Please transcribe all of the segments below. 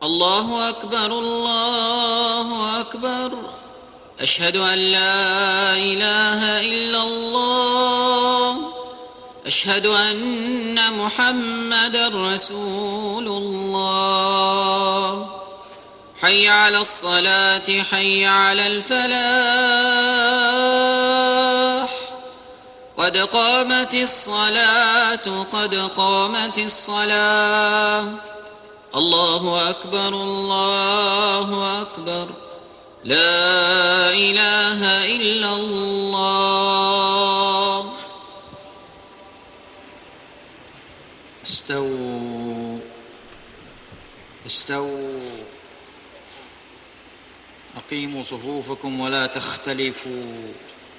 الله أكبر الله أكبر. أشهد أن لا إله إلا الله. أشهد أن محمدًا رسول الله. حي على الصلاة حي على الفلاح. قد قامت الصلاة قد قامت الصلاة. الله أكبر الله أكبر. لا إله إلا الله. استووا استووا. أقيموا صفوفكم ولا تختلفوا.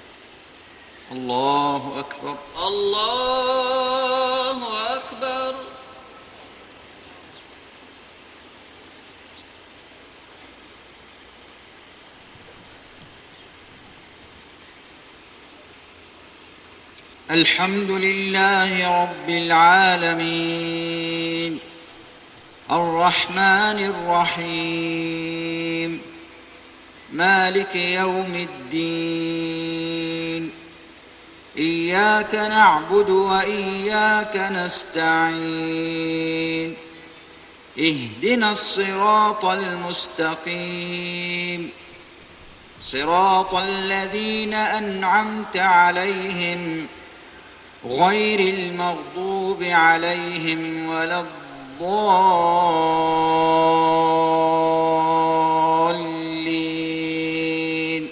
الله أكبر الله أكبر. الحمد لله رب العالمين الرحمن الرحيم مالك يوم الدين. إياك نعبد وإياك نستعين. اهدنا الصراط المستقيم صراط الذين أنعمت عليهم غير المغضوب عليهم ولا الضالين.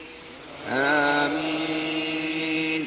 آمين.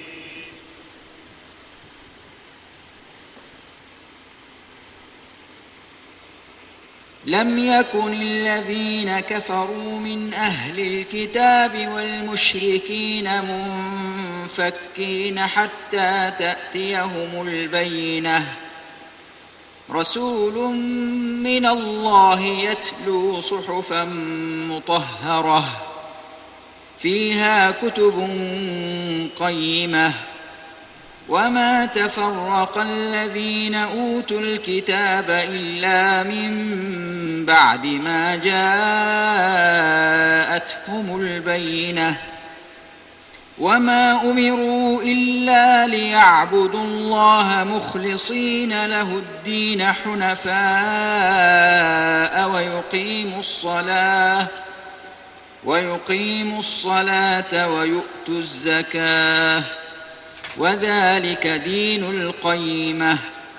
لم يكن الذين كفروا من أهل الكتاب والمشركين منفكين حتى تأتيهم البينة. رسول من الله يتلو صحفا مطهرة فيها كتب قيمة. وما تفرق الذين أوتوا الكتاب إلا من بعد ما جاءتهم البينة. وما أمروا إلا ليعبدوا الله مخلصين له الدين حنفاء ويقيموا الصلاة ويؤتوا الزكاة وذلك دين القيمة.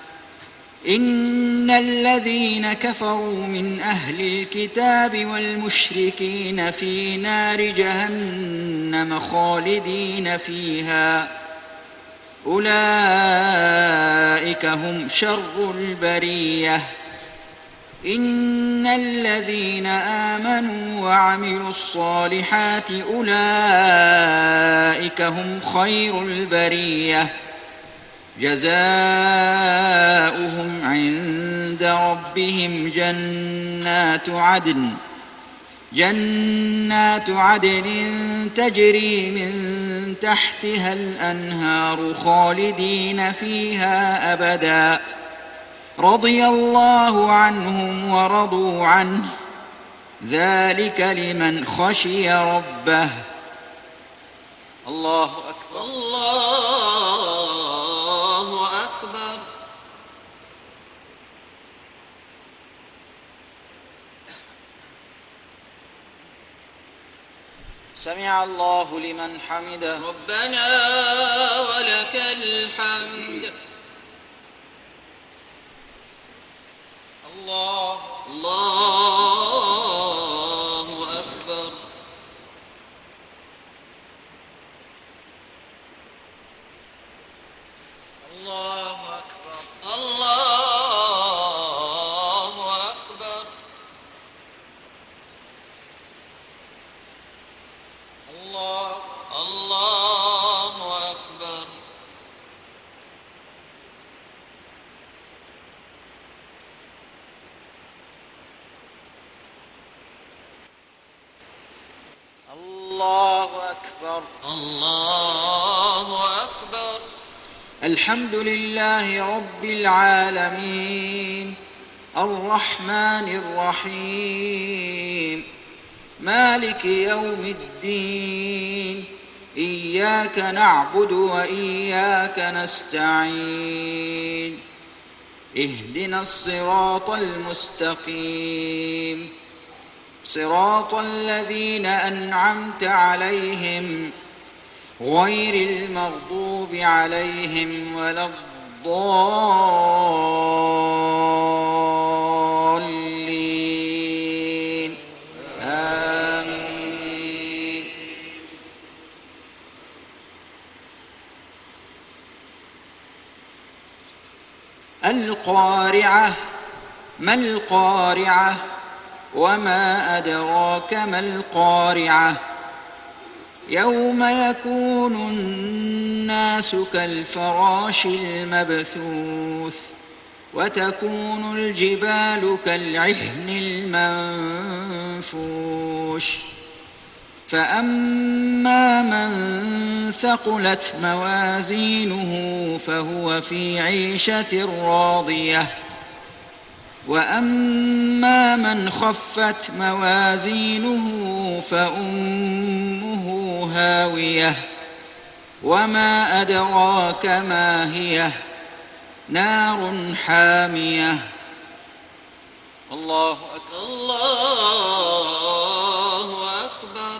إن الذين كفروا من أهل الكتاب والمشركين في نار جهنم خالدين فيها أولئك هم شر البرية. إن الذين آمنوا وعملوا الصالحات أولئك هم خير البرية. جزاؤهم عند ربهم جنات عدن تجري من تحتها الأنهار خالدين فيها أبدا. رضي الله عنهم ورضوا عنه ذلك لمن خشي ربه. الله أكبر الله أكبر. سمع الله لمن حمده. ربنا ولك الحمد. الله أكبر. الله أكبر. الله أكبر. الله أكبر. الله أكبر. الله أكبر. الحمد لله رب العالمين الرحمن الرحيم مالك يوم الدين إياك نعبد وإياك نستعين اهدنا الصراط المستقيم صراط الذين أنعمت عليهم غير المغضوب عليهم ولا الضالين آمين. القارعة ما القارعة وما أدراك ما القارعة يوم يكون الناس كالفراش المبثوث وتكون الجبال كالعهن المنفوش فأما من ثقلت موازينه فهو في عيشة راضية وأما من خفت موازينه فأمه هاوية وما أدراك ما هي نار حامية. الله أكبر. الله أكبر.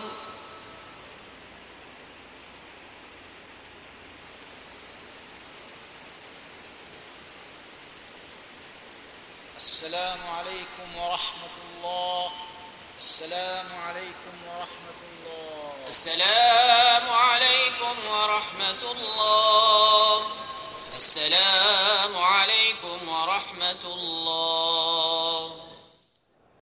السلام عليكم ورحمة الله. السلام عليكم ورحمة الله. السلام عليكم ورحمة الله. السلام عليكم ورحمة الله.